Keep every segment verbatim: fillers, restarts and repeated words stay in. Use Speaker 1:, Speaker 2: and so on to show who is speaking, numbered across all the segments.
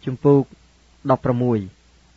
Speaker 1: ជំពូកដប់ប្រាំមួយ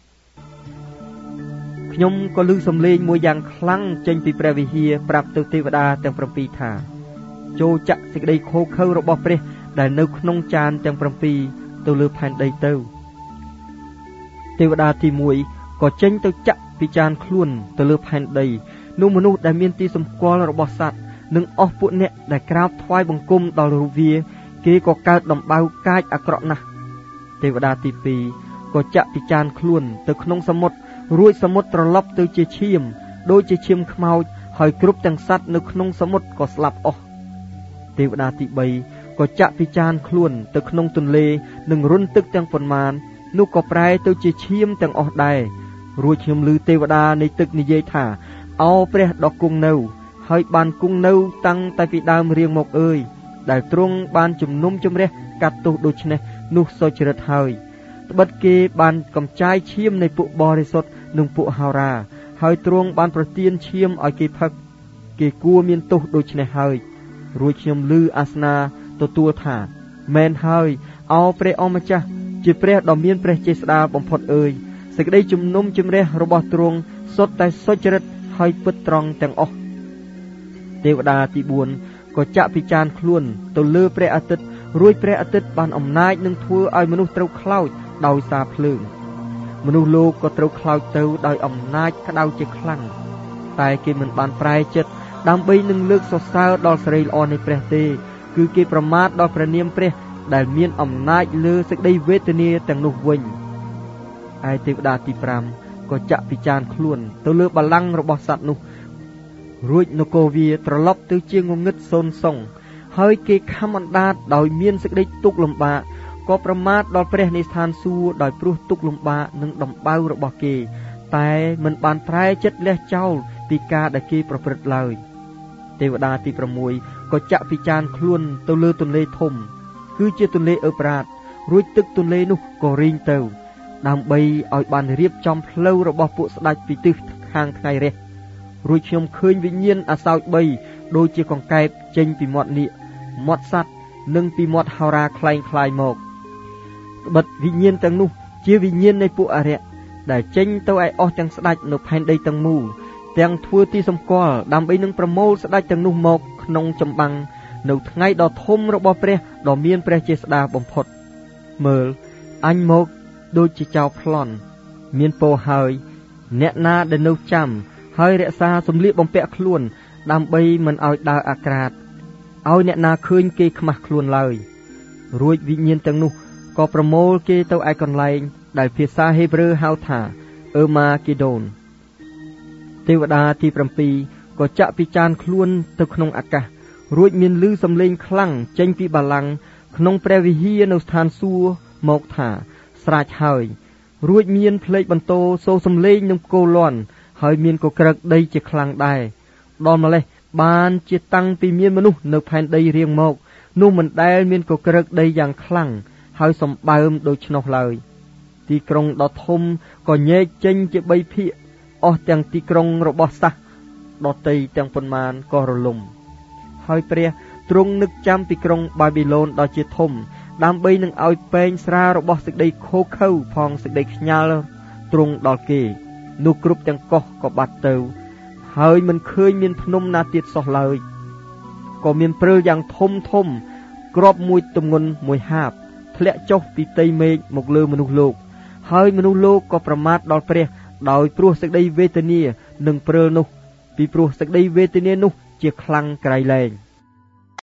Speaker 1: ខ្ញុំក៏ឮសំឡេងមួយយ៉ាងខ្លាំងចេញពីព្រះវិហារប្រាប់ទៅទេវតាទាំងប្រាំពីរថាចូលចាក់សេចក្តីឃោរឃៅរបស់ព្រះដែលនៅក្នុងចានទាំងប្រាំពីរទៅលើផែនដីទៅទេវតាទីមួយក៏ចេញទៅចាក់ពីចានខ្លួនទៅលើផែនដីនោះមនុស្សដែលមានទីសម្គាល់របស់សត្វនិងអស់ពួកអ្នកដែលក្រាបថ្វាយបង្គំដល់រូបវាគេក៏កើតដំបៅកាចអាក្រក់ណាស់ទេវតាទីពីរក៏ចាក់ពីចានខ្លួនទៅក្នុងសមុទ្ររួចសមុទ្រត្រឡប់ទៅជាឈាមដូចជាឈាមខ្មោចហើយគ្រប់ទាំងសត្វនៅក្នុងសមុទ្រក៏ស្លាប់អស់ទេវតាទីបីក៏ចាក់ពីចានខ្លួនទៅក្នុងទន្លេនិងរុនទឹកទាំងប៉ុន្មាននោះក៏ប្រែទៅជាឈាមទាំងអស់ដែររួចខ្ញុំឮទេវតានៃទឹកនិយាយថាអោព្រះដ៏គង់នៅហើយបានគង់នៅតាំងតែពីដើមរៀងមកអើយដែលទ្រង់បានជំនុំជម្រះកាត់ទោសដូច្នេះនោះសុចរិតហើយត្បិតគេបានកំចាយឈាមនៃពួកបរិសុទ្ធនិងពួកហោរាហើយទ្រង់បានប្រទានឈាមឲ្យគេផឹកគេគួរមានទោសដូច្នេះហើយរួចខ្ញុំឮអាសនាទទួលថាមែនហើយអោព្រះអម្ចាស់ជាព្រះដ៏មានព្រះចេស្តាបំផុតអើយសេចក្តីជំនុំជម្រះរបស់ទ្រង់សុទ្ធតែសុចរិតហើយពិតត្រង់ទាំងអស់ទេវតាទីបួនក៏ចាក់ពីចានខ្លួនទៅលើព្រះអាទិត្យរួចព្រះអាទិត្យបានអំណាចនឹងធ្វើឲ្យមនុស្សត្រូវខ្លោចដោយសារភ្លើងមនុស្សលោកក៏ត្រូវខ្លោចទៅដោយអំណាចក្តៅជាខ្លាំងតែគេមិនបានប្រែចិត្តដើម្បីនឹងលើកសរសើរដល់សេរីល្អនៃព្រះទេគឺគេប្រមាថដល់ព្រះនាមព្រះដែលមានអំណាចលើសេចក្តីវេទនាទាំងនោះវិញឯទេវតាទីប្រាំក៏ចាក់ពីចានខ្លួនទៅលើបល្ល័ង្ករបស់សត្វនោះរួចនគរវាត្រឡប់ទៅជាងងឹតសូន្យសងហើយគេខំអណ្ដាតដោយមានសេចក្តីទុក្ខលំបាកក៏ប្រមាថដល់ព្រះនៃស្ថានសួគ៌ដោយព្រោះទុក្ខលំបាកនិងដំបៅរបស់គេតែមិនបានប្រែចិត្តលះចោលពីការដែលគេប្រព្រឹត្តឡើយទេវតាទីប្រាំមួយក៏ចាក់ពីចានខ្លួនទៅលើទន្លេធំគឺជាទន្លេអឺប្រាតរួចទឹកទន្លេនោះក៏រីងទៅដើម្បីឲ្យបានរៀបចំផ្លូវរបស់ពួកស្ដេចពីទិសខាងថ្ងៃរះរួចខ្ញុំឃើញវិញ្ញាណអាសោចបីដូចជាកង្កែបចេញពីមាត់នាគមាត់សត្វនិងពីមាត់ហោរាคล้ายคล้ายមកត្បិតវិញ្ញាណទាំងនោះជាវិញ្ញាណនៃពួកអរិយដែលចេញទៅឲ្យអស់ទាំងស្ដេចនៅផែនដីទាំងមូលទាំងធ្វើទីសម្គាល់ដើម្បីនឹងប្រមូលស្ដេចទាំងនោះមកក្នុងចម្បាំងនៅថ្ងៃដ៏ធំរបស់ព្រះដ៏មានព្រះចេស្តាបំផុតមើលអញមកដូចជាចៅប្លន់មានពរហើយអ្នកណាដែលនៅចាំហើយរក្សាសម្លៀកបំពាក់ខ្លួនដើម្បីមិនឲ្យដើរអាក្រាតឲ្យអ្នកណាឃើញគេខ្មាស់ខ្លួនឡើយរួចវិញ្ញាណទាំងនោះក៏ប្រមូលគេទៅឯកន្លែងដែលភាសាហេប្រឺហៅថាអឺម៉ាគីដូនទេវតាទីប្រាំពីរក៏ចាក់ពីចានខ្លួនទៅក្នុងអាកាសរួចមានឮសំឡេងខ្លាំងចេញពីបល្ល័ង្កក្នុងព្រះវិហារនៅស្ថានសួគ៌មកថាស្រេចហើយរួចមានភ្លេចបន្ទោសូរសំឡេងនឹងគោលាន់ហើយមានកក្រឹកដីជាខ្លាំងដែរដល់ម្លេះបានជាតាំងពីមានមនុស្សនៅផែនដីរៀងមកនោះមិនដែលមានកក្រឹកដីយ៉ាងខ្លាំងហើយសម្បើមដូច្នោះឡើយទីក្រុងដ៏ធំក៏ញែកចេញជាបីភាគអស់ទាំងទីក្រុងរបស់សាសដតីទាំងប៉ុន្មានក៏រលំហើយព្រះទ្រង់នឹកចាំពីក្រុងបាប៊ីឡូនដ៏ជាធំដើម្បីនឹងឲ្យពេងស្រារបស់សេចក្តីខូខើផងសេចក្តីខ្ញាល់ទ្រង់ដល់គេនោះគ្រប់ទាំងកោះក៏បាត់ទៅហើយមិនឃើញមានភ្នំណាទៀតសោះឡើយក៏មានព្រើលយ៉ាងធំធំក្របមួយទម្ងន់មួយហាបធ្លាក់ចុះពីផ្ទៃមេឃមកលើមនុស្សលោកហើយមនុស្សលោកក៏ប្រមាថដល់ព្រះដោយព្រោះសេចក្តីវេទនានិងព្រើលនោះពីព្រោះសេចក្តីវេទនានោះជាខ្លាំងក្រៃលែង